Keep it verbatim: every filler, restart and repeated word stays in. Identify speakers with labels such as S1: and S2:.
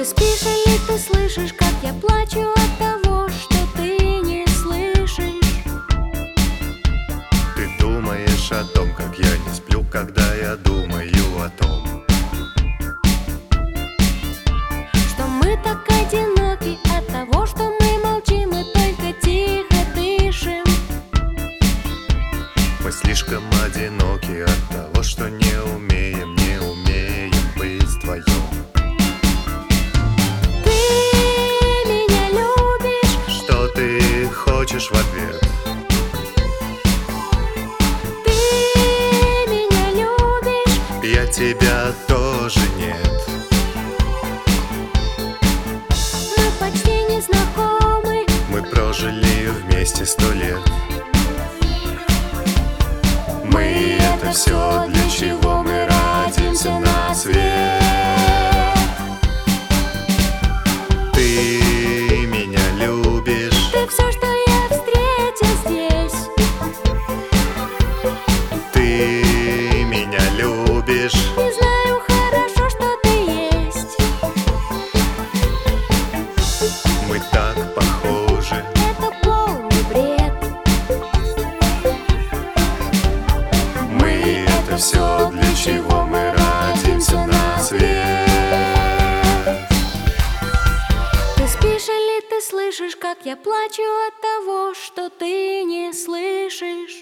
S1: спишь или ты слышишь, как я плачу от того, что ты не слышишь?
S2: Ты думаешь о том, как я не сплю, когда я думаю о том,
S1: что мы так одиноки от того, что мы молчим и только тихо дышим.
S2: мы слишком одиноки от того, что не умеем, не умеем быть вдвоем.
S1: Ты меня любишь,
S2: Что ты хочешь в ответ?
S1: ты меня любишь,
S2: Я тебя тоже нет.
S1: мы почти не знакомы.
S2: Мы прожили вместе сто лет. Мы — это все, для чего мы родимся на свет. Ты меня любишь,
S1: Ты все, что я встретил здесь.
S2: ты меня любишь.
S1: Не знаю хорошо, что ты есть.
S2: Мы так похожи.
S1: Это полный бред.
S2: Мы — это все, для чего мы родимся на свет.
S1: Ты спишь или ты слышишь, как я плачу от того, что ты не слышишь?